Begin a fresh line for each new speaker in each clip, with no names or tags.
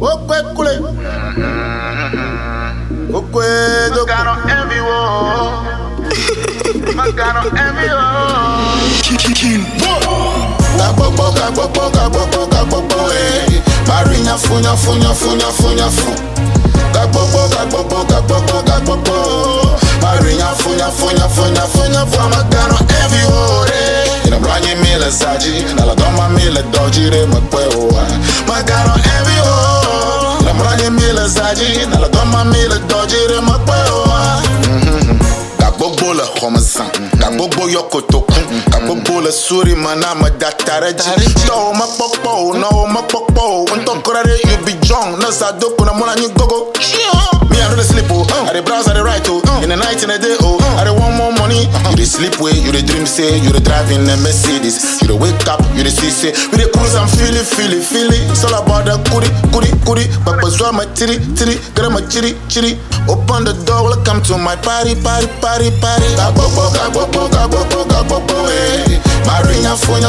Okwe kule. Okwe do.
Magano envy wo. Magano envy wo.
Gagbobo, eh. Marinya funya. Gagbobo. Marinya funya. Magano envy wo, eh. Ina branye mile saji, nala doma mile doji re makwe oa. Magano envy wo. Ina branye mile saji, nala doma mile doji re makwe oa. Gagbobo le homesan, gagbobo yokotokun, gagbobo le suri mana madatareji. To makpopo, no makpopo. When to korare you be drunk, no sadoko na mona ni gogo. Me I know the sleep oh, I the browse I the right oh, in the night in the day oh, I the want more money. You the sleep way, you the dream say, you the driving a Mercedes. You the wake up, you the see say, we the cruise and feel it. It's all about the goody. Papa zwa my titty, get my chitty. Open the door, welcome to my party. Gagbobo, eh. Marinya funya.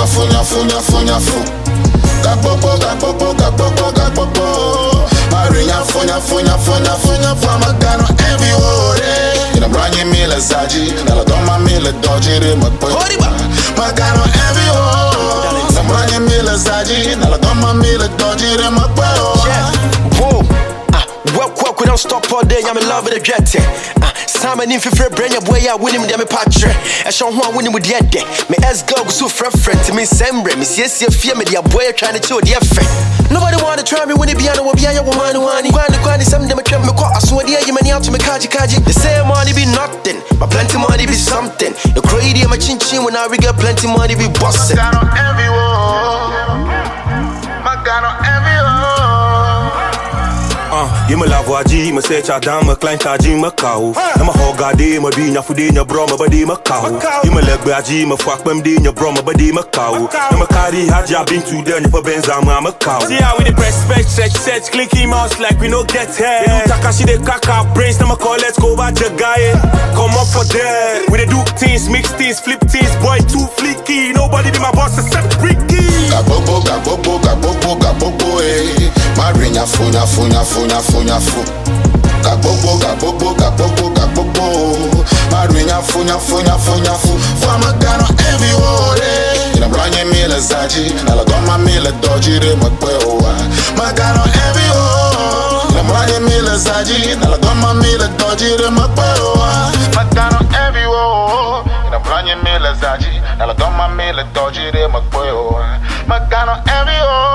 Gagbobo. Marinya funya. Magano envy wo, eh. Ina branye mile saji, nala doma mile doji re makwe. Magano envy wo. Ina branye mile saji, nala doma mile doji re makwe.
Work, we don't stop all day, I'm in love with the jet. Simon in for brain, your boy, I win him, damn patre. I show one winning with the end. Me as go so friend to me, Sembre, Miss yes, your fear me, your boy trying to show the effect. Nobody want to try me when it be on the behind your woman, some of them try me call. I swear, you money out to me, kaji. The same money be nothing, but plenty money be something. The crazy, my chin when I get plenty money be busting.
Magano envy wo. Magano envy wo.
Je me lavo aji, me se chadam, me klein taji, me kou. En me hogade, me binya fudinya bro, me body me kou. Je me legbe aji, me fuck me dinya bro, me body me kou. En me carry haja, been to the nye benza, me kou. See how we the press, search, clicky mouse like we no get here. They do takashi, they kaka, brains, na me call, let's go back to guy. Come up for that. We they do things, mix things, flip things, boy too flicky. Nobody be my boss except Ricky.
Gagbobo, eh. Marinya funya. Gagbobo. Marinya funya. Magano envy wo, eh. Ina branye mile saji, nala doma mile doji re makwe oa. Magano envy wo. Ina branye mile saji, nala doma mile doji re makwe oa.
Magano envy wo. Ina branye mile saji, nala doma mile doji re makwe oa. Magano envy wo.